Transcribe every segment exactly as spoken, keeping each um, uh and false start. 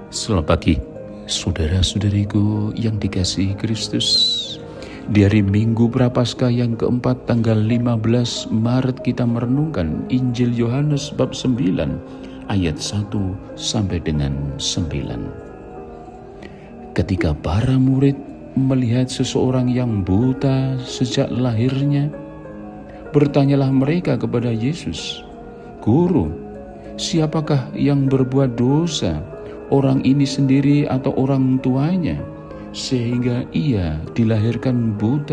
Selamat pagi, saudara-saudariku yang dikasihi Kristus. Di hari Minggu Prapaskah yang keempat tanggal lima belas Maret kita merenungkan Injil Yohanes bab sembilan ayat satu sampai dengan sembilan. Ketika para murid melihat seseorang yang buta sejak lahirnya, bertanyalah mereka kepada Yesus, "Guru, siapakah yang berbuat dosa, orang ini sendiri atau orang tuanya, sehingga ia dilahirkan buta?"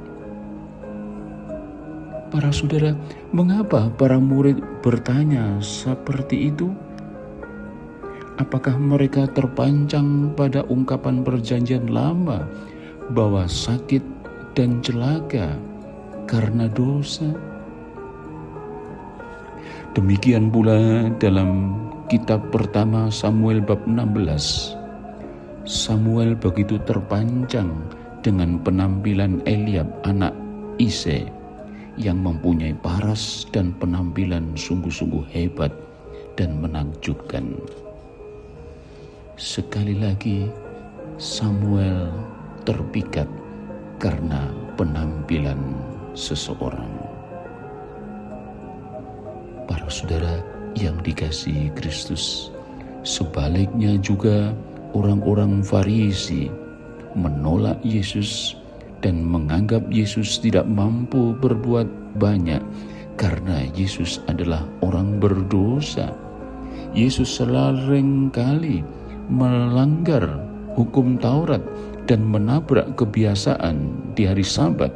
Para saudara, mengapa para murid bertanya seperti itu? Apakah mereka terpancang pada ungkapan perjanjian lama bahwa sakit dan celaka karena dosa? Demikian pula dalam kitab pertama Samuel bab enam belas. Samuel begitu terpancang dengan penampilan Eliab anak Ise yang mempunyai paras dan penampilan sungguh-sungguh hebat dan menakjubkan. Sekali lagi Samuel terpikat karena penampilan seseorang. Para saudara yang dikasihi Kristus, sebaliknya juga orang-orang Farisi menolak Yesus dan menganggap Yesus tidak mampu berbuat banyak karena Yesus adalah orang berdosa. Yesus sering kali melanggar hukum Taurat dan menabrak kebiasaan di hari Sabat.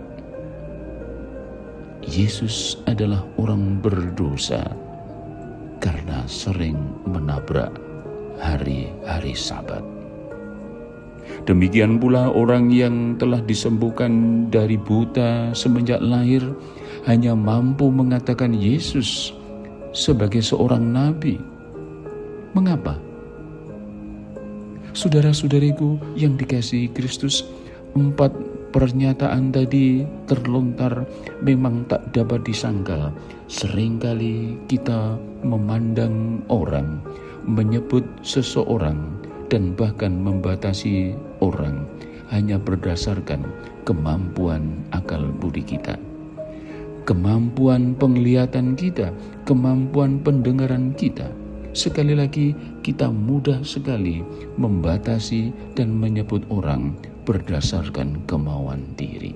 Yesus adalah orang berdosa karena sering menabrak hari-hari Sabat. Demikian pula orang yang telah disembuhkan dari buta semenjak lahir hanya mampu mengatakan Yesus sebagai seorang nabi. Mengapa? Saudara-saudariku yang dikasihi Kristus, empat pernyataan tadi terlontar memang tak dapat disangkal. Seringkali kita memandang orang, menyebut seseorang, dan bahkan membatasi orang hanya berdasarkan kemampuan akal budi kita, kemampuan penglihatan kita, kemampuan pendengaran kita. Sekali lagi, kita mudah sekali membatasi dan menyebut orang berdasarkan kemauan diri.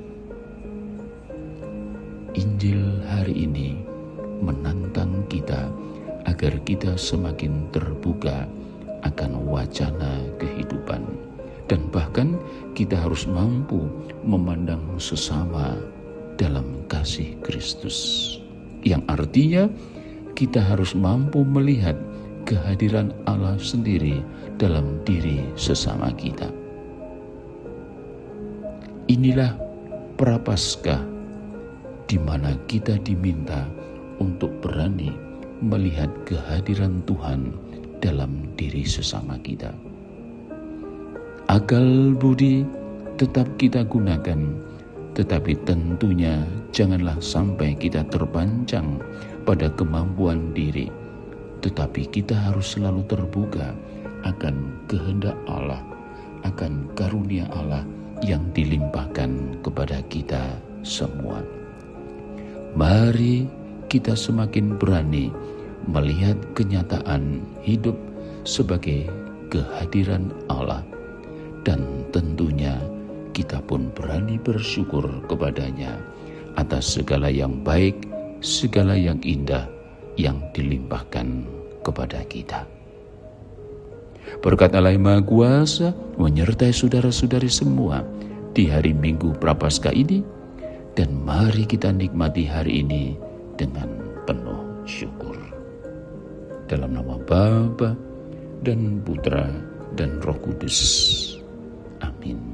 Injil hari ini menantang kita agar kita semakin terbuka akan wacana kehidupan, dan bahkan kita harus mampu memandang sesama dalam kasih Kristus, yang artinya kita harus mampu melihat kehadiran Allah sendiri dalam diri sesama kita. Inilah Prapaskah di mana kita diminta untuk berani melihat kehadiran Tuhan dalam diri sesama kita. Akal budi tetap kita gunakan, tetapi tentunya janganlah sampai kita terpancang pada kemampuan diri, tetapi kita harus selalu terbuka akan kehendak Allah, akan karunia Allah yang dilimpahkan kepada kita semua. Mari kita semakin berani melihat kenyataan hidup sebagai kehadiran Allah, dan tentunya kita pun berani bersyukur kepadanya atas segala yang baik, segala yang indah yang dilimpahkan kepada kita. Berkat Allah yang Maha Kuasa menyertai saudara-saudari semua di hari Minggu Prapaskah ini, dan mari kita nikmati hari ini dengan penuh syukur. Dalam nama Bapa dan Putra dan Roh Kudus. Amin.